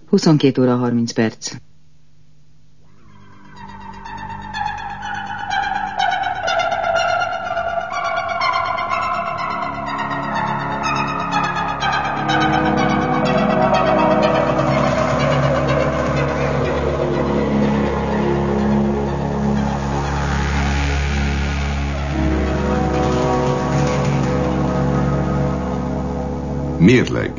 22 óra 30 perc. Mérleg.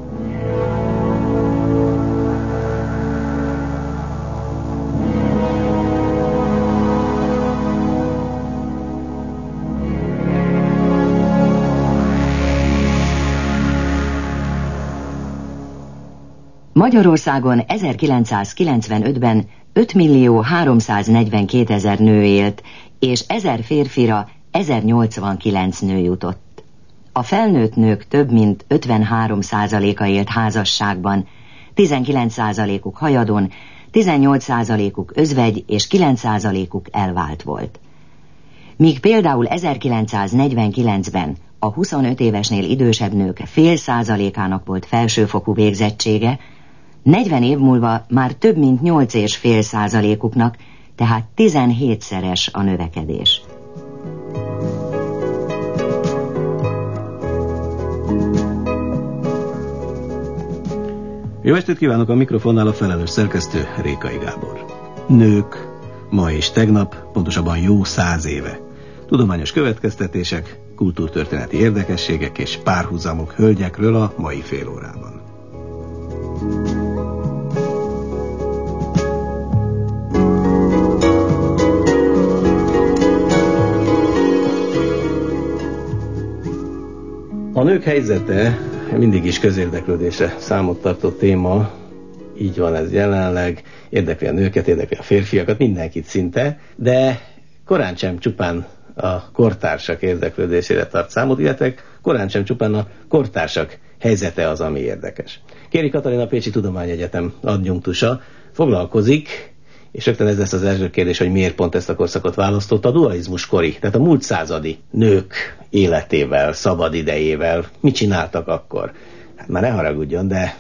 Magyarországon 1995-ben 5.342.000 nő élt, és 1000 férfira 1089 nő jutott. A felnőtt nők több mint 53%-a élt házasságban, 19%-uk hajadon, 18%-uk özvegy és 9%-uk elvált volt. Míg például 1949-ben a 25 évesnél idősebb nők fél százalékának volt felsőfokú végzettsége, 40 év múlva már több mint 8,5%-uknak, tehát 17-szeres a növekedés. Jó estét kívánok, a mikrofonnál a felelős szerkesztő Rékai Gábor. Nők, ma és tegnap, pontosabban jó 100 éve. Tudományos következtetések, kultúrtörténeti érdekességek és párhuzamok hölgyekről a mai fél órában. A nők helyzete mindig is közérdeklődésre számot tartott téma, így van ez jelenleg, érdekli a nőket, érdekli a férfiakat, mindenkit szinte, de korán sem csupán a kortársak érdeklődésére tart számot, illetve korán sem csupán a kortársak helyzete az, ami érdekes. Kéri Katalin, a Pécsi Tudományegyetem adjunktusa foglalkozik, és rögtön ez lesz az első kérdés, hogy miért pont ezt a korszakot választotta, a dualizmus kori, tehát a múlt századi nők életével, szabadidejével. Mit csináltak akkor? Hát már ne haragudjon, de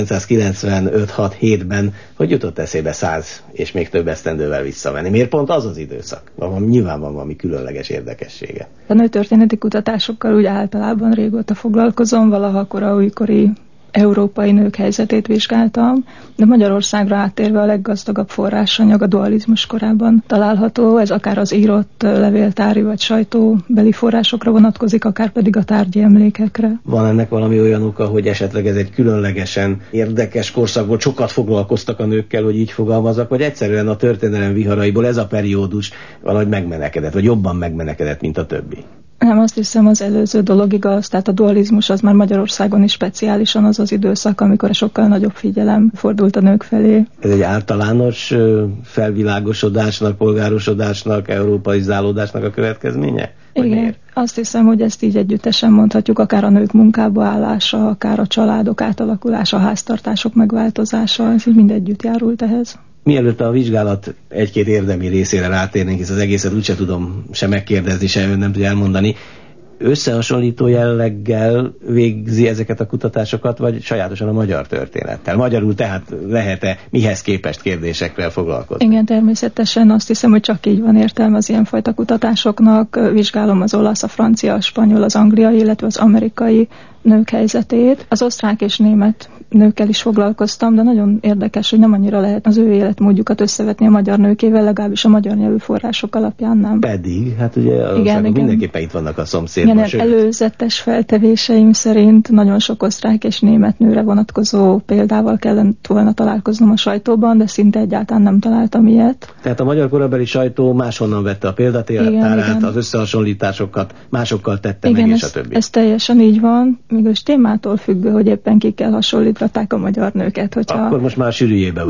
1995-6-7-ben hogy jutott eszébe 100 és még több esztendővel visszamenni? Miért pont az az időszak? Nyilván van valami különleges érdekessége. A nőtörténeti kutatásokkal úgy általában régóta foglalkozom, valaha koraújkori európai nők helyzetét vizsgáltam, de Magyarországra áttérve a leggazdagabb forrásanyag a dualizmus korában található, ez akár az írott levéltári vagy sajtóbeli forrásokra vonatkozik, akár pedig a tárgyi emlékekre. Van ennek valami olyan oka, hogy esetleg ez egy különlegesen érdekes korszak volt, sokat foglalkoztak a nőkkel, hogy így fogalmazok, vagy egyszerűen a történelem viharaiból ez a periódus valahogy megmenekedett, vagy jobban megmenekedett, mint a többi? Nem, azt hiszem az előző dolog igaz, tehát a dualizmus az már Magyarországon is speciálisan az az időszak, amikor sokkal nagyobb figyelem fordult a nők felé. Ez egy általános felvilágosodásnak, polgárosodásnak, európaizálódásnak a következménye? Igen, azt hiszem, hogy ezt így együttesen mondhatjuk, akár a nők munkába állása, akár a családok átalakulása, a háztartások megváltozása, ez így mind együtt járult ehhez. Mielőtt a vizsgálat egy-két érdemi részére rátérnénk, hisz az egészet úgyse tudom se megkérdezni, se ön nem tudja elmondani, összehasonlító jelleggel végzi ezeket a kutatásokat, vagy sajátosan a magyar történettel? Magyarul tehát lehet-e mihez képest kérdésekkel foglalkozni? Igen, természetesen azt hiszem, hogy csak így van értelme az ilyenfajta kutatásoknak. Vizsgálom az olasz, a francia, a spanyol, az angliai, illetve az amerikai nők helyzetét. Az osztrák és német nőkkel is foglalkoztam, de nagyon érdekes, hogy nem annyira lehet az ő életmódjukat összevetni a magyar nőkével, legalábbis a magyar nyelvű források alapján nem. Pedig, hát ugye az országok mindenképpen itt vannak a szomszédban. Igen, előzetes feltevéseim szerint nagyon sok osztrák és német nőre vonatkozó példával kellett volna találkoznom a sajtóban, de szinte egyáltalán nem találtam ilyet. Tehát a magyar korabeli sajtó máshonnan vette a példatárát, az összehasonlításokat másokkal tette igen, meg, és a többi. Ez teljesen így van, mégis témától függő, hogy éppen kikkel hasonlították a magyar nőket. Hogyha... Akkor most már sűrűjébe vagyunk.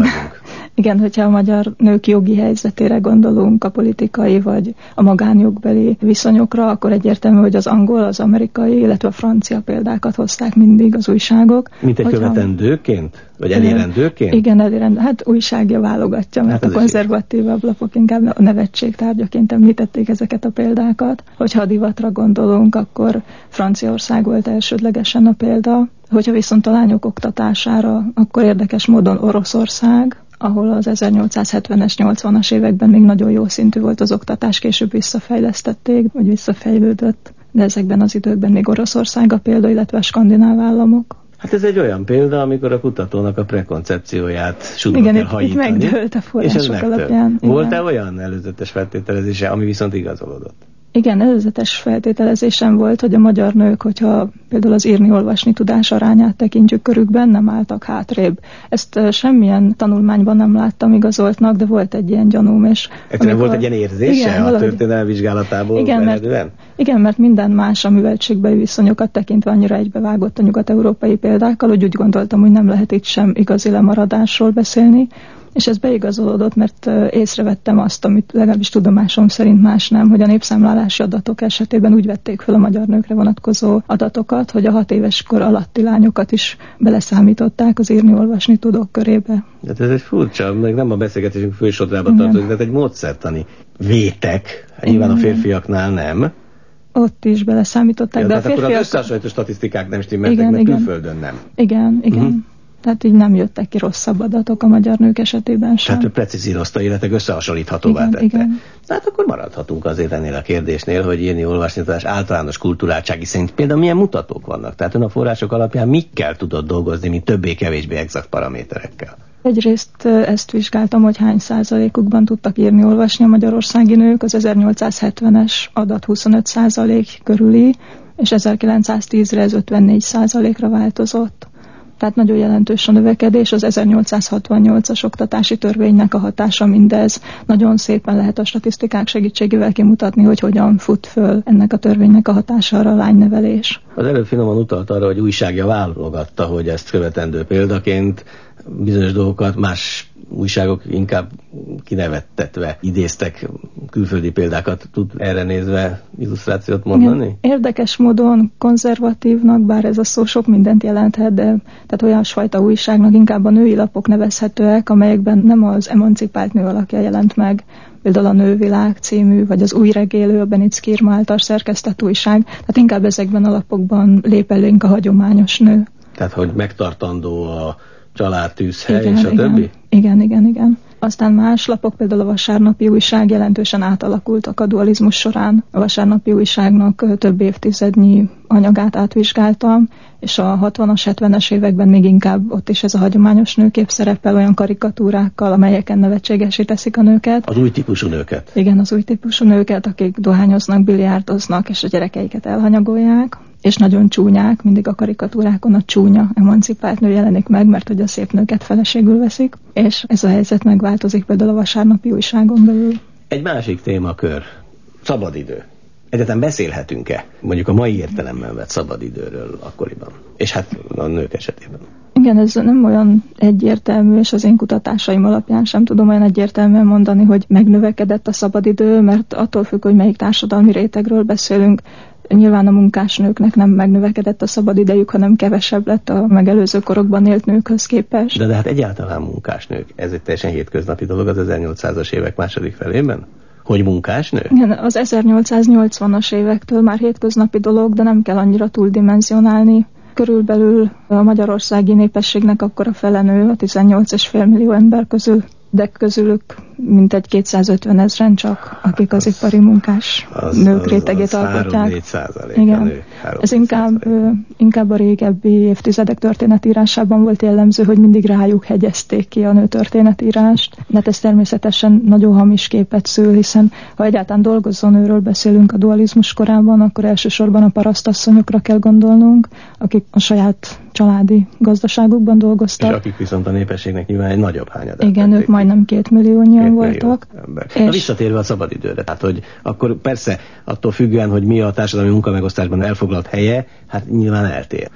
Igen, hogyha a magyar nők jogi helyzetére gondolunk, a politikai vagy a magánjogbeli viszonyokra, akkor egyértelmű, hogy az angol, az amerikai, illetve a francia példákat hozták mindig az újságok. Mint egy követendőként? Vagy elérendőként? Igen, elérendő. Hát újságja válogatja, mert a konzervatívabb lapok inkább a nevetség tárgyaként említették ezeket a példákat. Hogyha a divatra gondolunk, akkor Franciaország volt elsődlegesen a példa. Hogyha viszont a lányok oktatására, akkor érdekes módon Oroszország, ahol az 1870-es, 80-as években még nagyon jó szintű volt az oktatás, később visszafejlesztették, vagy visszafejlődött, de ezekben az időkben még Oroszország a példa, illetve a skandináv államok. Hát ez egy olyan példa, amikor a kutatónak a prekoncepcióját sudba kell hajítani. Igen, itt megdőlt a források alapján. Volt-e olyan előzetes feltételezése, ami viszont igazolódott? Igen, előzetes feltételezésem volt, hogy a magyar nők, hogyha például az írni-olvasni tudás arányát tekintjük körükben, nem álltak hátrébb. Ezt semmilyen tanulmányban nem láttam igazoltnak, de volt egy ilyen gyanúm. Egyszerűen volt egy ilyen érzése igen, a történelem vizsgálatából eredően? Igen, mert minden más a műveltségbeli viszonyokat tekintve annyira egybevágott a nyugat-európai példákkal, hogy úgy gondoltam, hogy nem lehet itt sem igazi lemaradásról beszélni. És ez beigazolódott, mert észrevettem azt, amit legalábbis tudomásom szerint más nem, hogy a népszámlálási adatok esetében úgy vették fel a magyar nőkre vonatkozó adatokat, hogy a 6 éves kor alatti lányokat is beleszámították az írni-olvasni tudók körébe. Hát ez egy furcsa, meg nem a beszélgetésünk fősodrába tartozik, de egy módszertani vétek, nyilván a férfiaknál nem. Ott is beleszámították, ja, de a férfiak... Akkor az összehasonlító statisztikák nem stimmeltek, mert külföldön nem. Igen. Tehát így nem jöttek ki rosszabb adatok a magyar nők esetében sem. Tehát ő precízírozta, illetve összehasonlíthatóvá tette. Igen. Tehát akkor maradhatunk azért ennél a kérdésnél, hogy írni-olvasni tudás általános kulturáltsági szerint például milyen mutatók vannak. Tehát ön a források alapján mikkel tudott dolgozni, mint többé-kevésbé exakt paraméterekkel? Egyrészt ezt vizsgáltam, hogy hány százalékukban tudtak írni-olvasni a magyarországi nők. Az 1870-es adat 25% körüli, és 1910-re ez 54%-ra változott. Tehát nagyon jelentős a növekedés, az 1868-as oktatási törvénynek a hatása mindez. Nagyon szépen lehet a statisztikák segítségével kimutatni, hogy hogyan fut föl ennek a törvénynek a hatására a lánynevelés. Az előbb finoman utalt arra, hogy újságja válogatta, hogy ezt követendő példaként bizonyos dolgokat más újságok inkább kinevettetve idéztek külföldi példákat. Tud erre nézve illusztrációt mondani? Igen, érdekes módon konzervatívnak, bár ez a szó sok mindent jelenthet, de tehát olyasfajta újságnak inkább a női lapok nevezhetőek, amelyekben nem az emancipált nő alakja jelent meg, például a Nővilág című, vagy az Új Regélő, a Benicki Irma által szerkesztett újság, tehát inkább ezekben a lapokban lép elénk a hagyományos nő. Tehát, hogy megtartandó a család, tűzhely, és a többi? Igen. Aztán más lapok, például a Vasárnapi Újság jelentősen átalakultak a dualizmus során. A Vasárnapi Újságnak több évtizednyi anyagát átvizsgáltam, és a 60-as, 70-es években még inkább ott is ez a hagyományos nőkép szerepel olyan karikatúrákkal, amelyeken nevetségesé teszik a nőket. Az új típusú nőket? Igen, az új típusú nőket, akik dohányoznak, biliárdoznak, és a gyerekeiket elhanyagolják. És nagyon csúnyák, mindig a karikatúrákon a csúnya emancipált nő jelenik meg, mert hogy a szép nőket feleségül veszik, és ez a helyzet megváltozik például a Vasárnapi Újságon belül. Egy másik témakör, szabadidő. Egyáltalán beszélhetünk-e mondjuk a mai értelemben vett szabadidőről akkoriban, és hát a nők esetében? Igen, ez nem olyan egyértelmű, és az én kutatásaim alapján sem tudom olyan egyértelműen mondani, hogy megnövekedett a szabadidő, mert attól függ, hogy melyik társadalmi rétegről beszélünk. Nyilván a munkásnőknek nem megnövekedett a szabadidejük, hanem kevesebb lett a megelőző korokban élt nőkhöz képest. De hát egyáltalán munkásnők, ez egy teljesen hétköznapi dolog az 1800-as évek második felében? Hogy munkásnő? Igen, az 1880-as évektől már hétköznapi dolog, de nem kell annyira túldimenzionálni. Körülbelül a magyarországi népességnek akkor a fele nő, a 18,5 millió ember közül, de közülük mintegy 250 000 csak, akik az ipari munkás nők rétegét alkotják. 3-4% igen. A nők. Ez inkább a régebbi évtizedek történetírásában volt jellemző, hogy mindig rájuk hegyezték ki a nőtörténetírást. De ez természetesen nagyon hamis képet szül, hiszen ha egyáltalán dolgozó nőről beszélünk a dualizmus korában, akkor elsősorban a parasztasszonyokra kell gondolnunk, akik a saját családi gazdaságukban dolgoztak. És akik viszont a népességnek nyilván egy nagyobb hányadát. Igen, ők majdnem 2 milliónyian voltak. És visszatérve a szabadidőre, tehát hogy akkor persze attól függően, hogy mi a társadalmi munkamegosztásban elfoglalt helye, hát nyilván eltér.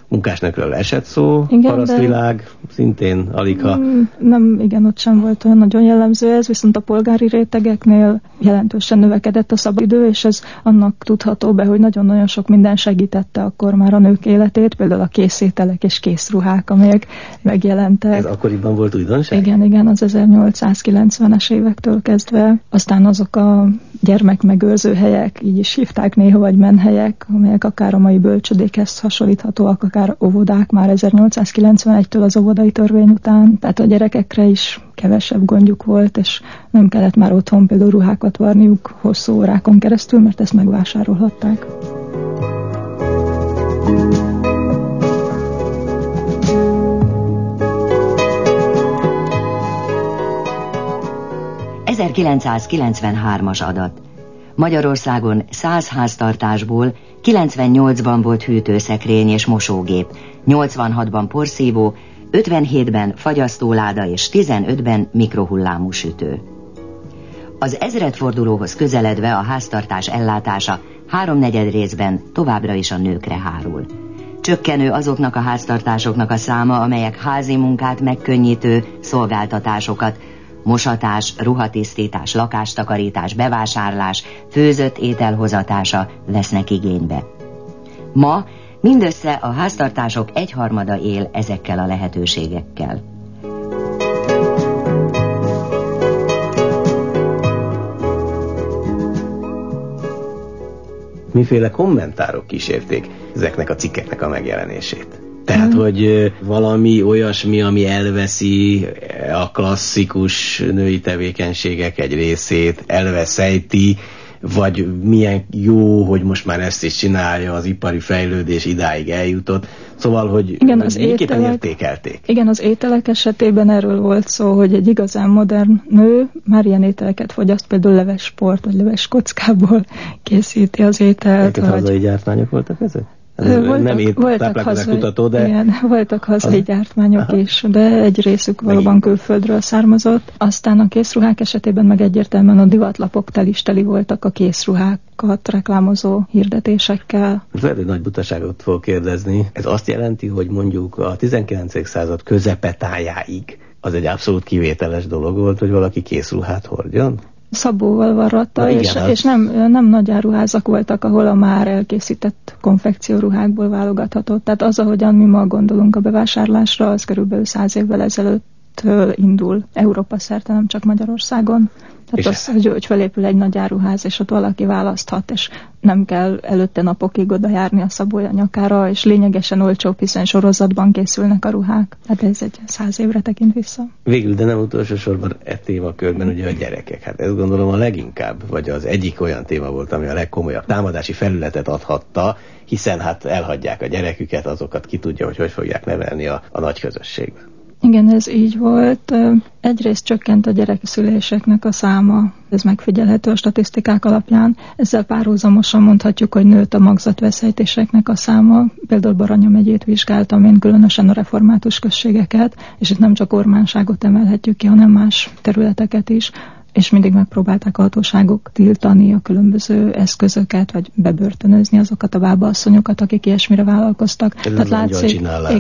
munkásnökről esett szó, igen, parasztvilág, szintén aligha. Nem, igen, ott sem volt olyan nagyon jellemző ez, viszont a polgári rétegeknél jelentősen növekedett a szabadidő, és ez annak tudható be, hogy nagyon-nagyon sok minden segítette akkor már a nők életét, például a készételek és készruhák, amelyek megjelentek. Ez akkoriban volt újdonság? Igen, az 1890-es évektől kezdve. Aztán azok a gyermekmegőrző helyek, így is hívták néha, vagy menhelyek, amelyek akár a mai bölcsödékhez hasonlíthatóak, akár óvodák már 1891-től az óvodai törvény után. Tehát a gyerekekre is kevesebb gondjuk volt, és nem kellett már otthon például ruhákat varniuk hosszú órákon keresztül, mert ezt megvásárolhatták. ...1993-as adat. Magyarországon 100 háztartásból 98-ban volt hűtőszekrény és mosógép, 86-ban porszívó, 57-ben fagyasztóláda és 15-ben mikrohullámú sütő. Az ezredfordulóhoz közeledve a háztartás ellátása 3/4 részben továbbra is a nőkre hárul. Csökkenő azoknak a háztartásoknak a száma, amelyek házi munkát megkönnyítő szolgáltatásokat, mosatás, ruhatisztítás, lakástakarítás, bevásárlás, főzött étel hozatása vesznek igénybe. Ma mindössze a háztartások 1/3 él ezekkel a lehetőségekkel. Miféle kommentárok kísérték ezeknek a cikkeknek a megjelenését? Tehát, hogy valami olyasmi, ami elveszi a klasszikus női tevékenységek egy részét, elveszejti, vagy milyen jó, hogy most már ezt is csinálja, az ipari fejlődés idáig eljutott. Szóval, hogy igen, az miképpen értékelték? Igen, az ételek esetében erről volt szó, hogy egy igazán modern nő már ilyen ételeket fogyaszt, például levesport, vagy leveskockából készíti az ételt. Hazai gyártmányok voltak ezek? Voltak hazai gyártmányok is, de egy részük valóban külföldről származott. Aztán a készruhák esetében meg egyértelműen a divatlapok teli voltak a készruhákat reklámozó hirdetésekkel. Most lehet, hogy nagy butaságot fog kérdezni. Ez azt jelenti, hogy mondjuk a 19. század közepetájáig az egy abszolút kivételes dolog volt, hogy valaki készruhát hordjon? Szabóval varratta, és nem nagy áruházak voltak, ahol a már elkészített konfekcióruhákból válogathatott. Tehát az, ahogyan mi ma gondolunk a bevásárlásra, az körülbelül 100 évvel ezelőttől indul Európa szerte, nem csak Magyarországon. Tehát az, hogy felépül egy nagy áruház, és ott valaki választhat, és nem kell előtte napokig oda járni a szabója nyakára, és lényegesen olcsóbb, hiszen sorozatban készülnek a ruhák. Hát ez egy 100 évre tekint vissza. Végül, de nem utolsó sorban témakörben ugye a gyerekek. Hát ezt gondolom a leginkább, vagy az egyik olyan téma volt, ami a legkomolyabb támadási felületet adhatta, hiszen hát elhagyják a gyereküket, azokat ki tudja, hogy fogják nevelni a nagy közösségben. Igen, ez így volt. Egyrészt csökkent a gyerekszüléseknek a száma, ez megfigyelhető a statisztikák alapján. Ezzel párhuzamosan mondhatjuk, hogy nőtt a magzatveszejtéseknek a száma. Például Baranya megyét vizsgáltam én, különösen a református községeket, és itt nem csak ormánságot emelhetjük ki, hanem más területeket is, és mindig megpróbálták a hatóságok tiltani a különböző eszközöket, vagy bebörtönözni azokat a bábaasszonyokat, akik ilyesmire vállalkoztak. Tehát látszik,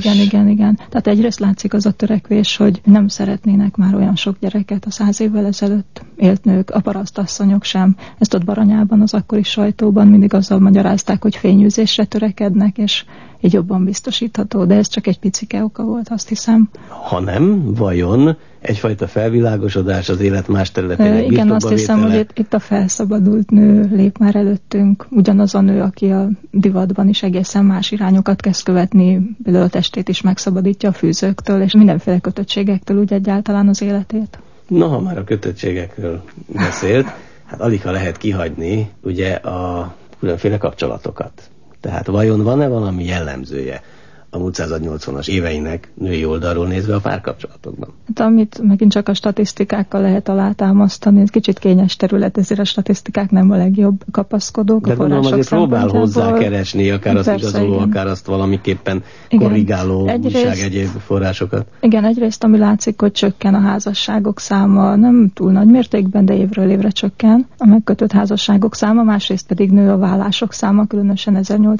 igen. Tehát egyrészt látszik az a törekvés, hogy nem szeretnének már olyan sok gyereket a 100 évvel ezelőtt élt nők, a parasztasszonyok sem. Ezt ott Baranyában, az akkori sajtóban mindig azzal magyarázták, hogy fényűzésre törekednek, és így jobban biztosítható, de ez csak egy picike oka volt, azt hiszem. Ha nem, vajon egyfajta felvilágosodás az élet más területének igen, azt hiszem, hogy itt a felszabadult nő lép már előttünk. Ugyanaz a nő, aki a divatban is egészen más irányokat kezd követni, például a testét is megszabadítja a fűzőktől, és mindenféle kötöttségektől úgy egyáltalán az életét. Na, ha már a kötöttségekről beszélt, hát aligha lehet kihagyni ugye a különféle kapcsolatokat. Tehát vajon van-e valami jellemzője a múlt század 80-as éveinek női oldalról nézve a párkapcsolatokban? Hát, amit megint csak a statisztikákkal lehet alátámasztani, ez kicsit kényes terület, ezért a statisztikák nem a legjobb kapaszkodók. De gondolom azért próbál hozzá keresni, akár azt igazoló, igen, akár azt valamiképpen korrigáló újság egyéb forrásokat. Igen, egyrészt ami látszik, hogy csökken a házasságok száma, nem túl nagy mértékben, de évről évre csökken a megkötött házasságok száma, másrészt pedig nő a vállások száma, különösen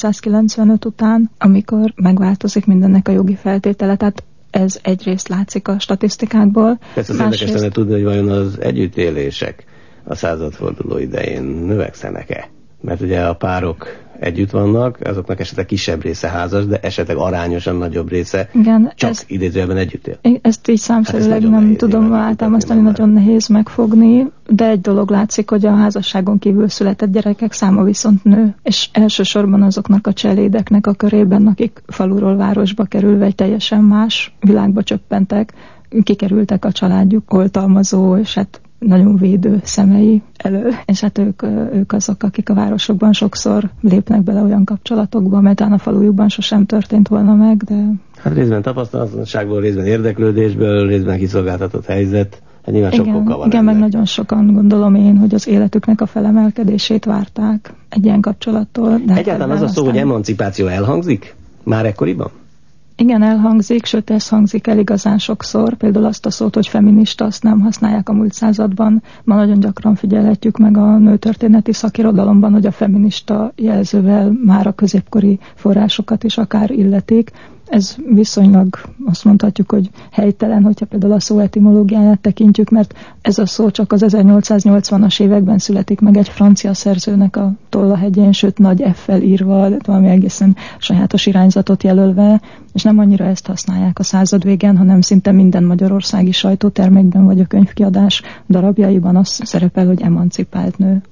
1895 után, amikor megváltozik mindennek a jogi feltétele. Tehát ez egyrészt látszik a statisztikákból. Persze az érdekes lenne tudni, hogy vajon az együttélések a századforduló idején növekszenek-e? Mert ugye a párok együtt vannak, azoknak esetleg kisebb része házas, de esetleg arányosan nagyobb része, igen, csak idézőjelben együtt él. Ezt így számszerűleg nem tudom általában, nagyon nehéz megfogni, de egy dolog látszik, hogy a házasságon kívül született gyerekek száma viszont nő, és elsősorban azoknak a cselédeknek a körében, akik faluról városba kerülve egy teljesen más világba csöppentek, kikerültek a családjuk oltalmazó, és hát nagyon védő szemei elől, és hát ők azok, akik a városokban sokszor lépnek bele olyan kapcsolatokba, mert a falujukban sosem történt volna meg, de... Hát részben tapasztalatosságból, részben érdeklődésből, részben kiszolgáltatott helyzet, hát nyilván sok oka van. Igen, meg nagyon sokan gondolom én, hogy az életüknek a felemelkedését várták egy ilyen kapcsolattól. De egyáltalán az a szó, hogy emancipáció elhangzik már ekkoriban? Igen, elhangzik, sőt ez hangzik el igazán sokszor. Például azt a szót, hogy feminista, azt nem használják a múlt században. Ma nagyon gyakran figyelhetjük meg a nőtörténeti szakirodalomban, hogy a feminista jelzővel már a középkori forrásokat is akár illetik. Ez viszonylag azt mondhatjuk, hogy helytelen, hogyha például a szó etimológiáját tekintjük, mert ez a szó csak az 1880-as években születik meg egy francia szerzőnek a tollahegyén, sőt nagy F-fel írva, valami egészen sajátos irányzatot jelölve, és nem annyira ezt használják a század végén, hanem szinte minden magyarországi sajtótermékben vagy a könyvkiadás darabjaiban az szerepel, hogy emancipált nő.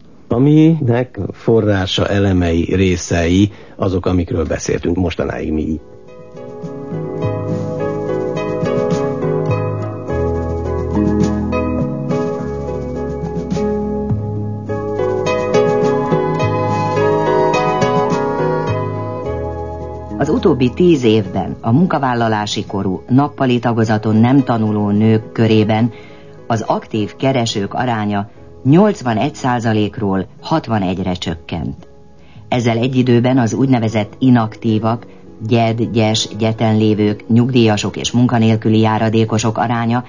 Aminek forrása, elemei, részei azok, amikről beszéltünk mostanáig mi. Az utóbbi 10 évben a munkavállalási korú, nappali tagozaton nem tanuló nők körében az aktív keresők aránya 81%-ról 61-re csökkent. Ezzel egy időben az úgynevezett inaktívak, gyed-gyes, gyeten lévők, nyugdíjasok és munkanélküli járadékosok aránya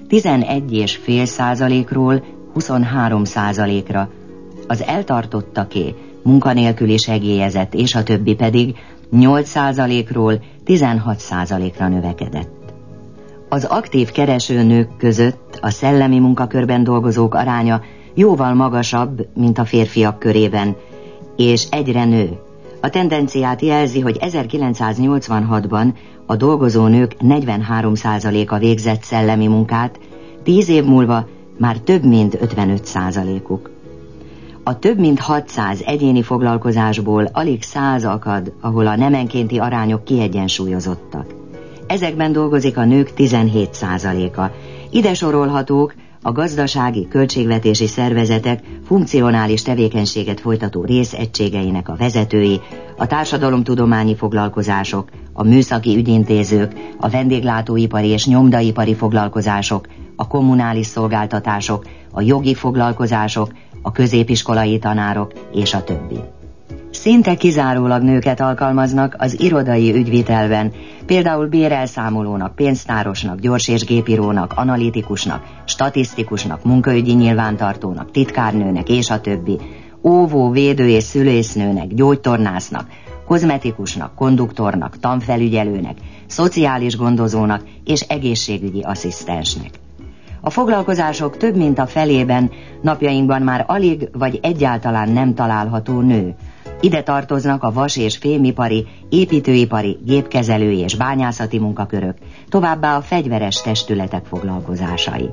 11,5%-ról 23%-ra, az eltartottaké, munkanélküli segélyezett és a többi pedig 8%-ról 16%-ra növekedett. Az aktív keresőnők között a szellemi munkakörben dolgozók aránya jóval magasabb, mint a férfiak körében, és egyre nő. A tendenciát jelzi, hogy 1986-ban a dolgozó nők 43%-a végzett szellemi munkát, 10 év múlva már több mint 55%-uk. A több mint 600 egyéni foglalkozásból alig 100 akad, ahol a nemenkénti arányok kiegyensúlyozottak. Ezekben dolgozik a nők 17%-a. Ide sorolhatók a gazdasági, költségvetési szervezetek funkcionális tevékenységet folytató részegységeinek a vezetői, a társadalomtudományi foglalkozások, a műszaki ügyintézők, a vendéglátóipari és nyomdaipari foglalkozások, a kommunális szolgáltatások, a jogi foglalkozások, a középiskolai tanárok és a többi. Szinte kizárólag nőket alkalmaznak az irodai ügyvitelben, például bérelszámolónak, pénztárosnak, gyors- és gépírónak, analitikusnak, statisztikusnak, munkaügyi nyilvántartónak, titkárnőnek és a többi, óvó, védő és szülésznőnek, gyógytornásznak, kozmetikusnak, konduktornak, tanfelügyelőnek, szociális gondozónak és egészségügyi asszisztensnek. A foglalkozások több mint a felében napjainkban már alig vagy egyáltalán nem található nő. Ide tartoznak a vas- és fémipari, építőipari, gépkezelői és bányászati munkakörök, továbbá a fegyveres testületek foglalkozásai.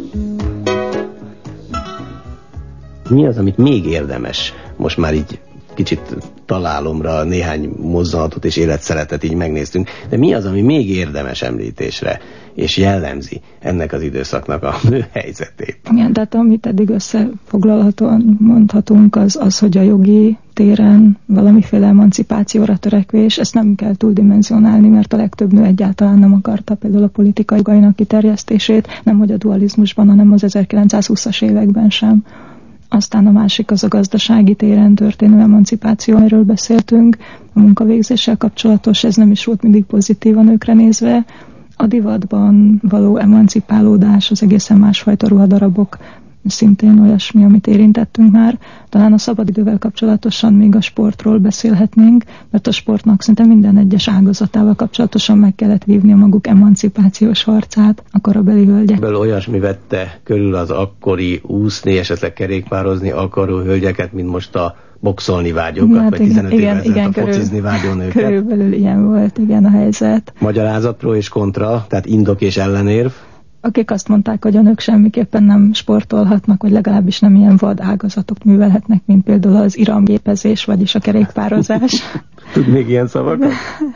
Mi az, amit még érdemes most már így kicsit találomra néhány mozzanatot és életszeletet így megnéztünk, de mi az, ami még érdemes említésre, és jellemzi ennek az időszaknak a nő helyzetét? Igen, tehát amit eddig összefoglalhatóan mondhatunk, az, hogy a jogi téren valamiféle emancipációra törekvés, ezt nem kell túldimenzionálni, mert a legtöbb nő egyáltalán nem akarta például a politikai jogainak kiterjesztését, nem hogy a dualizmusban, hanem az 1920-as években sem. Aztán a másik az a gazdasági téren történő emancipáció, amiről beszéltünk, a munkavégzéssel kapcsolatos, ez nem is volt mindig pozitív a nőkre nézve. A divatban való emancipálódás, az egészen másfajta ruhadarabok, szintén olyasmi, amit érintettünk már. Talán a szabadidővel kapcsolatosan még a sportról beszélhetnénk, mert a sportnak szinte minden egyes ágazatával kapcsolatosan meg kellett vívni a maguk emancipációs harcát a korabeli hölgyek. Ebből olyasmi vette körül az akkori úszni, esetleg kerékpározni akaró hölgyeket, mint most a boxolni vágyókat, hát vagy 15 évvel ezelőtt a focizni vágyó nőket. Körülbelül ilyen volt, igen, a helyzet. Magyarázat pro és kontra, tehát indok és ellenérv. Akik azt mondták, hogy a nők semmiképpen nem sportolhatnak, vagy legalábbis nem ilyen vad ágazatot művelhetnek, mint például az iramgépezés, vagyis a kerékpározás. Tud még ilyen szavakat?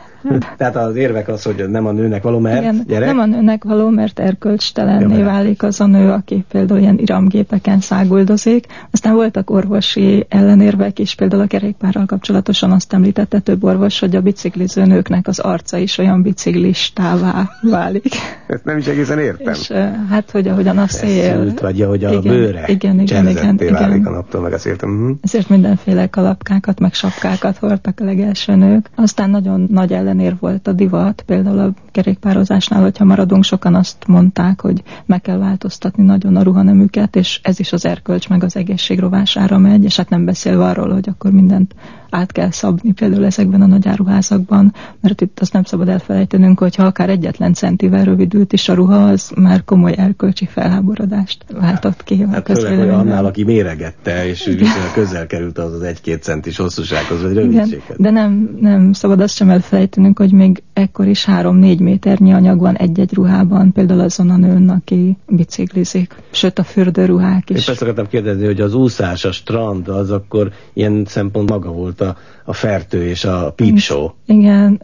Tehát az érvek az, hogy nem a nőnek való, mert igen, gyerek? Nem a nőnek való, mert erkölcstelenné válik az a nő, aki például ilyen iramgépeken száguldozik. Aztán voltak orvosi ellenérvek is, például a kerékpárral kapcsolatosan azt említette több orvos, hogy a bicikliző nőknek az arca is olyan biciklistává válik. Ezt nem is egészen értem. És hát, hogy ahogyan a szél... vagy ahogy a bőre cserzetté válik a naptól, meg azt értem. Ezért mindenféle kalapkákat, meg sapkákat hordtak a legelső nők. Aztán nagyon nagy ellenér volt a divat, például a kerékpározásnál, hogyha maradunk, sokan azt mondták, hogy meg kell változtatni nagyon a ruhanemüket, és ez is az erkölcs meg az egészség rovására megy, és hát nem beszélve arról, hogy akkor mindent át kell szabni, például ezekben a nagy áruházakban, mert itt azt nem szabad elfelejtenünk, hogy ha akár egyetlen centivel rövidült is a ruha, az már komoly erkölcsi felháborodást váltott ki. Hát főleg, hogy annál, aki méregette, és viszonylag közel került az 1-2 centis hosszúsághoz, vagy rövidséghez. De nem szabad azt sem elfelejtenünk, hogy még ekkor is 3-4 méternyi anyag van egy-egy ruhában, például azon a nőn, aki biciklizik, sőt a fürdőruhák is. Én ezt akartam kérdezni, hogy az úszás, a strand, az akkor ilyen szempont maga volt a fertő és a pípsó. Igen,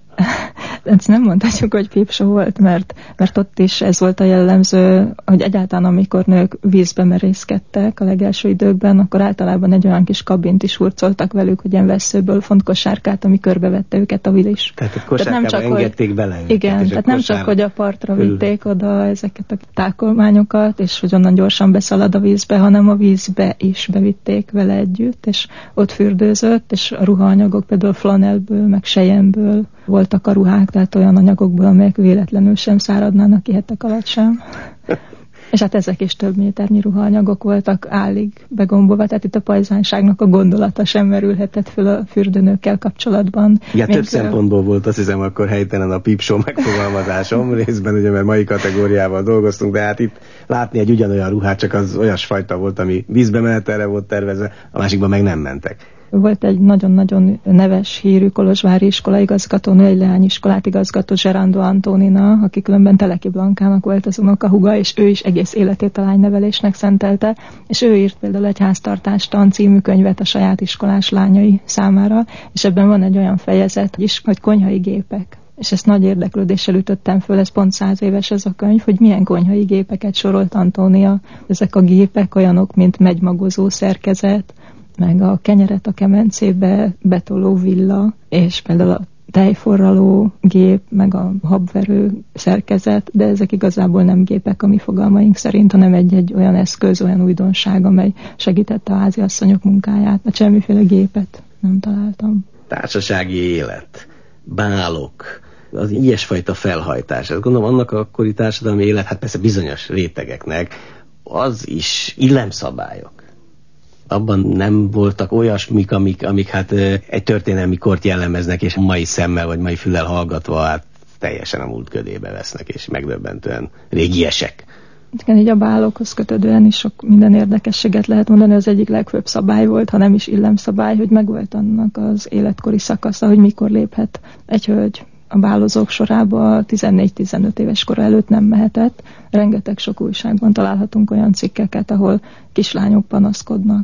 ezt nem mondhatjuk, hogy pípsó volt, mert ott is ez volt a jellemző, hogy egyáltalán amikor nők vízbe merészkedtek a legelső időkben, akkor általában egy olyan kis kabint is hurcoltak velük, hogy ilyen vesszőből font kosárkát, ami körbevette őket a víz. Tehát a kosárkába engedték bele őket. Igen, tehát nem csak, hogy a partra vitték oda ezeket a tákolmányokat, és hogy onnan gyorsan beszalad a vízbe, hanem a vízbe is bevitték vele együtt, és ott fürdőzött, és a ruhaanyagok például flanellből, meg selyemből voltak a ruhák, tehát olyan anyagokból, amelyek véletlenül sem száradnának ki hetek alatt sem. És hát ezek is több méternyi ruhaanyagok voltak állig begombolva, tehát itt a pajzánságnak a gondolata sem merülhetett föl a fürdőnőkkel kapcsolatban. Igen, több szempontból volt, azt hiszem, akkor helytelen a pípsó megfogalmazásom, részben ugye, mert mai kategóriával dolgoztunk, de hát itt látni egy ugyanolyan ruhát, csak az olyasfajta volt, ami vízbe menetelre volt tervezve, a másikban meg nem mentek. Volt egy nagyon-nagyon neves hírű kolozsvári iskolaigazgatónő, egy leányiskolát igazgató, Zserando Antónina, aki különben Teleki Blankának volt az unokahúga, és ő is egész életét a lánynevelésnek szentelte, és ő írt például egy háztartástan című könyvet a saját iskolás lányai számára, és ebben van egy olyan fejezet is, hogy konyhai gépek. És ezt nagy érdeklődéssel ütöttem föl, ez pont 100 éves ez a könyv, hogy milyen konyhai gépeket sorolt Antónia. Ezek a gépek olyanok, mint megymagozó szerkezet, meg a kenyeret a kemencébe betoló villa, és például a tejforraló gép, meg a habverő szerkezet, de ezek igazából nem gépek a mi fogalmaink szerint, hanem egy olyan eszköz, olyan újdonság, amely segítette a háziasszonyok munkáját, mert semmiféle gépet nem találtam. Társasági élet, bálok, az ilyesfajta felhajtás. Ezt gondolom annak a akkori társadalmi élet, hát persze bizonyos rétegeknek, az is illemszabályok. Abban nem voltak olyasmik, amik hát egy történelmi kort jellemeznek, és mai szemmel vagy mai füllel hallgatva hát teljesen a múlt ködébe vesznek, és megdöbbentően régiesek. Igen, így a bálokhoz kötődően is sok minden érdekességet lehet mondani. Az egyik legfőbb szabály volt, ha nem is illemszabály, hogy megvolt annak az életkori szakasza, hogy mikor léphet egy hölgy a bálozók sorába, 14-15 éves kora előtt nem mehetett. Rengeteg sok újságban találhatunk olyan cikkeket, ahol kislányok panaszkodnak.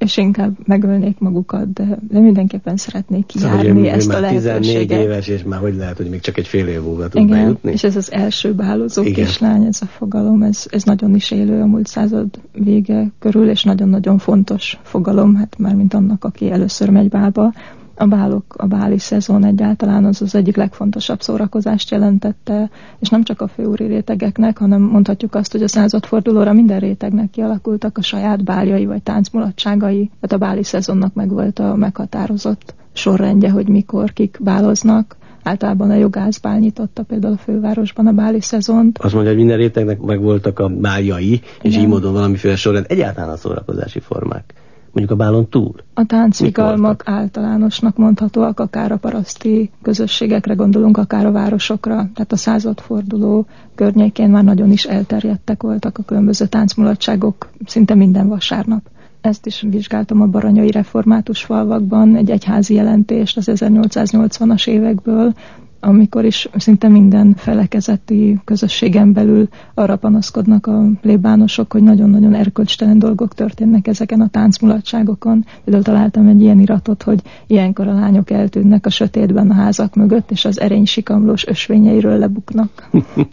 és inkább megölnék magukat, de mindenképpen szeretnék kijárni ezt a lehetőséget. 14 éves, és már hogy lehet, hogy még csak egy fél év múlva tud bejutni? És ez az első bálozó kislány, ez a fogalom, ez nagyon is élő a múlt század vége körül, és nagyon-nagyon fontos fogalom, hát mármint annak, aki először megy bálba. A bálok, a báli szezon egyáltalán az egyik legfontosabb szórakozást jelentette, és nem csak a főúri rétegeknek, hanem mondhatjuk azt, hogy a századfordulóra minden rétegnek kialakultak a saját báljai vagy táncmulatságai. Tehát a báli szezonnak megvolt a meghatározott sorrendje, hogy mikor kik báloznak. Általában a jogászbál nyitotta például a fővárosban a báli szezont. Azt mondja, hogy minden rétegnek megvoltak a báljai, és így módon valamiféle sorrend. Egyáltalán a szórakozási formák. Mondjuk a bálon túl? A táncvigalmak általánosnak mondhatóak, akár a paraszti közösségekre gondolunk, akár a városokra. Tehát a századforduló környékén már nagyon is elterjedtek voltak a különböző táncmulatságok szinte minden vasárnap. Ezt is vizsgáltam a baranyai református falvakban, egy egyházi jelentést az 1880-as évekből, amikor is szinte minden felekezeti közösségen belül arra panaszkodnak a plébánosok, hogy nagyon-nagyon erkölcstelen dolgok történnek ezeken a táncmulatságokon. Például találtam egy ilyen iratot, hogy ilyenkor a lányok eltűnnek a sötétben a házak mögött, és az erénysikamlós ösvényeiről lebuknak.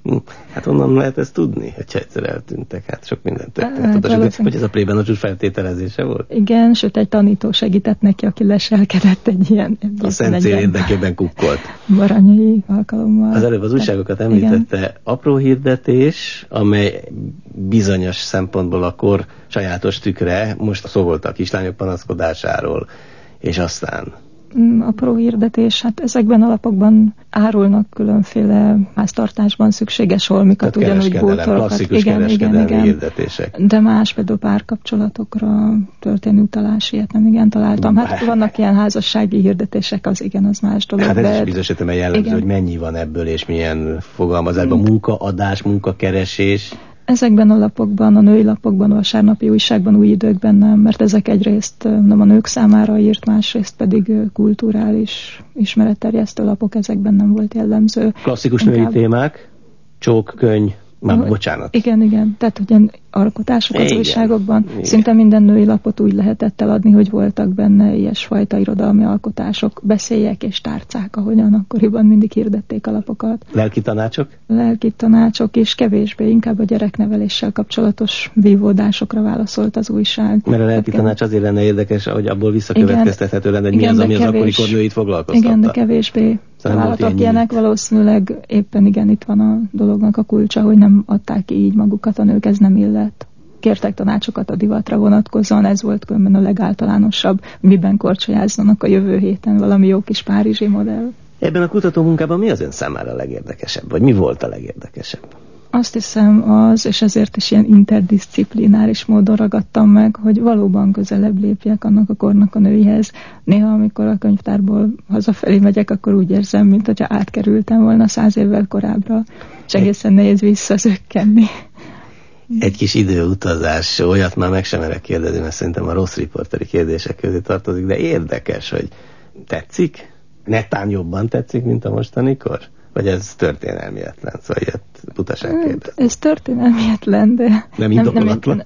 Hát onnan lehet ezt tudni, hogyha egyszer eltűntek? Hát sok mindent történt. Hogy ez a plébános feltételezése volt? Igen, sőt egy tanító segített neki, aki leselkedett egy ilyen... A szent cél érdekében kukkolt. Baranyai alkalommal. Az előbb az újságokat említette. Igen. Apró hirdetés, amely bizonyos szempontból a kor sajátos tükre, most szó volt a kislányok panaszkodásáról, és aztán... Apró hirdetés, hát ezekben a lapokban árulnak különféle háztartásban szükséges holmikat, ugyanúgy bútorokat. Klasszikus kereskedelmi hirdetések. De más, például párkapcsolatokra történő utalás, ilyet nem igen találtam. Hát vannak ilyen házassági hirdetések, az igen, az más dolog. Hát ez is bizonyos értelemben jellemző, hogy mennyi van ebből, és milyen fogalmazásban, munkaadás, munkakeresés. Ezekben a lapokban, a női lapokban, a vasárnapi újságban, Új Időkben nem, mert ezek egyrészt nem a nők számára írt, másrészt pedig kulturális ismeretterjesztő lapok, ezekben nem volt jellemző. Klasszikus női témák, csókkönyv, bocsánat. Igen, tehát ugyan alkotások az újságokban. Igen. Szinte minden női lapot úgy lehetett eladni, hogy voltak benne ilyesfajta irodalmi alkotások, beszélyek és tárcák, ahogyan akkoriban mindig hirdették a lapokat. Lelki tanácsok? Lelki tanácsok, és kevésbé inkább a gyerekneveléssel kapcsolatos vívódásokra válaszolt az újság. Mert a lelki tanács azért lenne érdekes, hogy abból visszakövetkeztethető lenne, hogy mi az, ami az akkori nőit foglalkoztatta. Igen, de kevésbé találtak ilyenek, valószínűleg éppen igen, itt van a dolognak a kulcsa, hogy nem adták ki így magukat a nők, ez nem illet. Kértek tanácsokat a divatra vonatkozóan, ez volt különben a legáltalánosabb, miben korcsolyázzanak a jövő héten, valami jó kis párizsi modell. Ebben a kutatómunkában mi az ön számára a legérdekesebb, vagy mi volt a legérdekesebb? Azt hiszem az, és ezért is ilyen interdisziplináris módon ragadtam meg, hogy valóban közelebb lépjek annak a kornak a nőihez. Néha, amikor a könyvtárból hazafelé megyek, akkor úgy érzem, mint hogyha átkerültem volna 100 évvel korábbra, és egészen nehéz visszazökkenni. Egy kis időutazás, olyat már meg sem merek kérdezni, mert szerintem a rossz riporteri kérdések közé tartozik, de érdekes, hogy tetszik? Netán jobban tetszik, mint a mostanikor? Vagy ez történelmietlen? Szóval ilyet butaság kérdezni. Ez történelmietlen, de... Nem indokolatlan?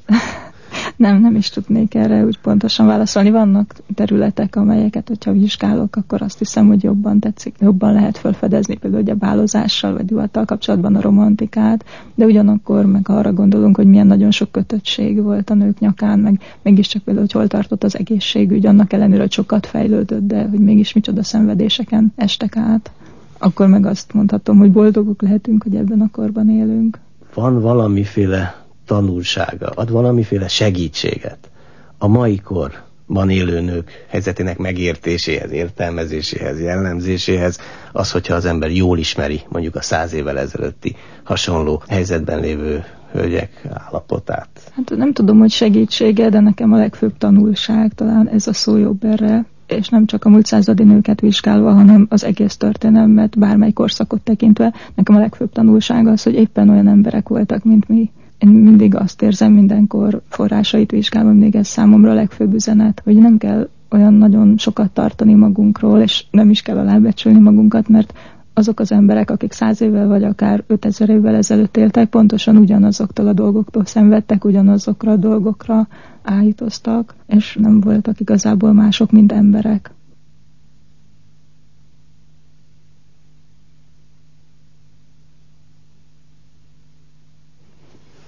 Nem is tudnék erre úgy pontosan válaszolni. Vannak területek, amelyeket, hogyha vizsgálok, akkor azt hiszem, hogy jobban tetszik, jobban lehet felfedezni, például a bálozással vagy divattal kapcsolatban a romantikát, de ugyanakkor meg arra gondolunk, hogy milyen nagyon sok kötöttség volt a nők nyakán, meg mégiscsak például, hogy hol tartott az egészségügy, annak ellenére, hogy sokat fejlődött, de hogy mégis micsoda szenvedéseken estek át. Akkor meg azt mondhatom, hogy boldogok lehetünk, hogy ebben a korban élünk. Van valamiféle tanulsága, ad valamiféle segítséget a mai korban élő nők helyzetének megértéséhez, értelmezéséhez, jellemzéséhez, az, hogyha az ember jól ismeri mondjuk a 100 évvel ezelőtti hasonló helyzetben lévő hölgyek állapotát. Hát nem tudom, hogy segítsége, de nekem a legfőbb tanulság, talán ez a szó jobb erre, és nem csak a múlt századi nőket vizsgálva, hanem az egész történelmet, bármely korszakot tekintve, nekem a legfőbb tanulság az, hogy éppen olyan emberek voltak, mint mi. Én mindig azt érzem mindenkor forrásait vizsgálva, mindig ez számomra a legfőbb üzenet, hogy nem kell olyan nagyon sokat tartani magunkról, és nem is kell alábecsülni magunkat, mert azok az emberek, akik 100 évvel vagy akár 5000 évvel ezelőtt éltek, pontosan ugyanazoktól a dolgoktól szenvedtek, ugyanazokra a dolgokra áhítoztak, és nem voltak igazából mások, mint emberek.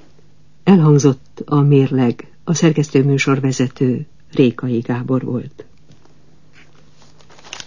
Elhangzott a mérleg, a szerkesztőműsorvezető Rékai Gábor volt.